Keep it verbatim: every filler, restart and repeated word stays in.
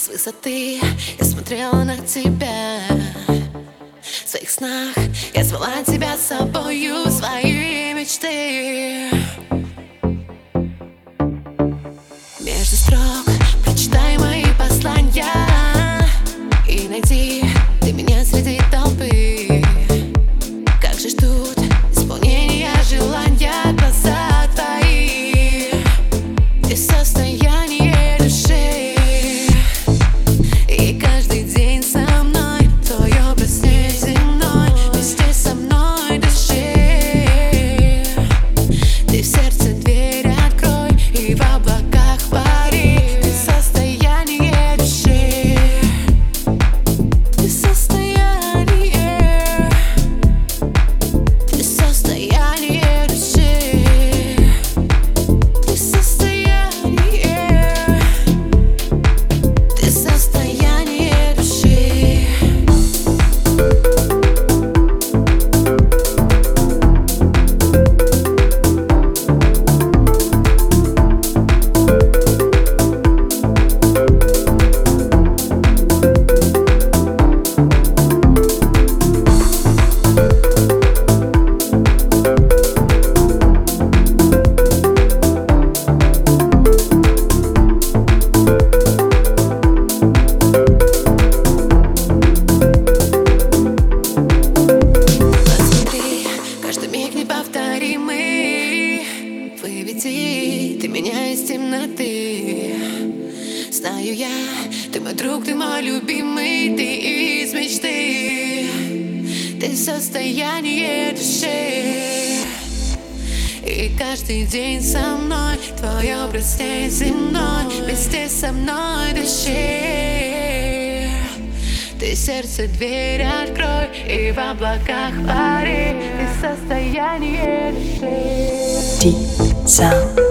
высоты я смотрела на тебя. В своих снах я звала тебя с собою в свои мечты. Между строк прочитай мои послания и найди ты меня среди толпы. Как же ждут исполнения желания глаза твои. Ты состояние души, и каждый день со мной твой образ неземной. Вместе со мной дыши. Ты в сердце дверь открой и в облаках пари. Ты состояние души. Ты состояние. Ты состояние души. Ты состояние. Ты состояние души. Посмотри, каждый миг неповторимый. Выведи ты меня из темноты. Знаю я, ты мой друг, ты мой любимый, ты из мечты. Ты состояние души, и каждый день со мной твой образ неземной. Вместе со мной дыши. Ты сердце дверь открой и в облаках пари. Ты состояние души. Deep Sound.